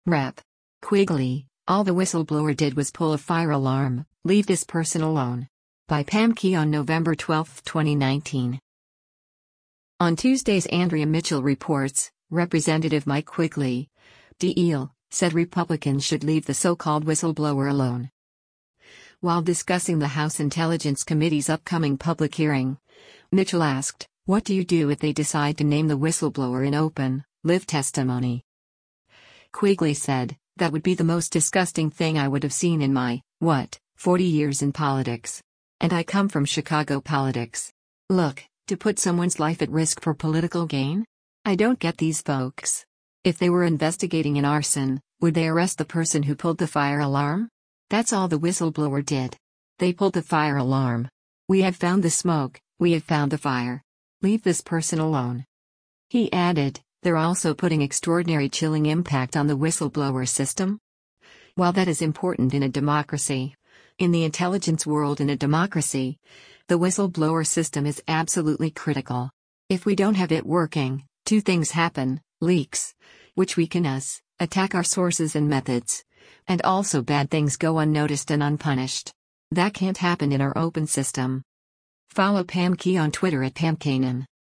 Rep. Quigley, all the whistleblower did was pull a fire alarm, leave this person alone. By Pam Key on November 12, 2019. On Tuesday's Andrea Mitchell reports, Representative Mike Quigley, DL, said Republicans should leave the so-called whistleblower alone. While discussing the House Intelligence Committee's upcoming public hearing, Mitchell asked, "What do you do if they decide to name the whistleblower in open, live testimony?" Quigley said, "That would be the most disgusting thing I would have seen in my, 40 years in politics. And I come from Chicago politics. Look, to put someone's life at risk for political gain? I don't get these folks. If they were investigating an arson, would they arrest the person who pulled the fire alarm? That's all the whistleblower did. They pulled the fire alarm. We have found the smoke, we have found the fire. Leave this person alone." He added, "They're also putting extraordinary chilling impact on the whistleblower system." While that is important in a democracy, in the intelligence world in a democracy, the whistleblower system is absolutely critical. If we don't have it working, two things happen: leaks, which weaken us, attack our sources and methods, and also bad things go unnoticed and unpunished. That can't happen in our open system. Follow Pam Key on Twitter at PamKanan.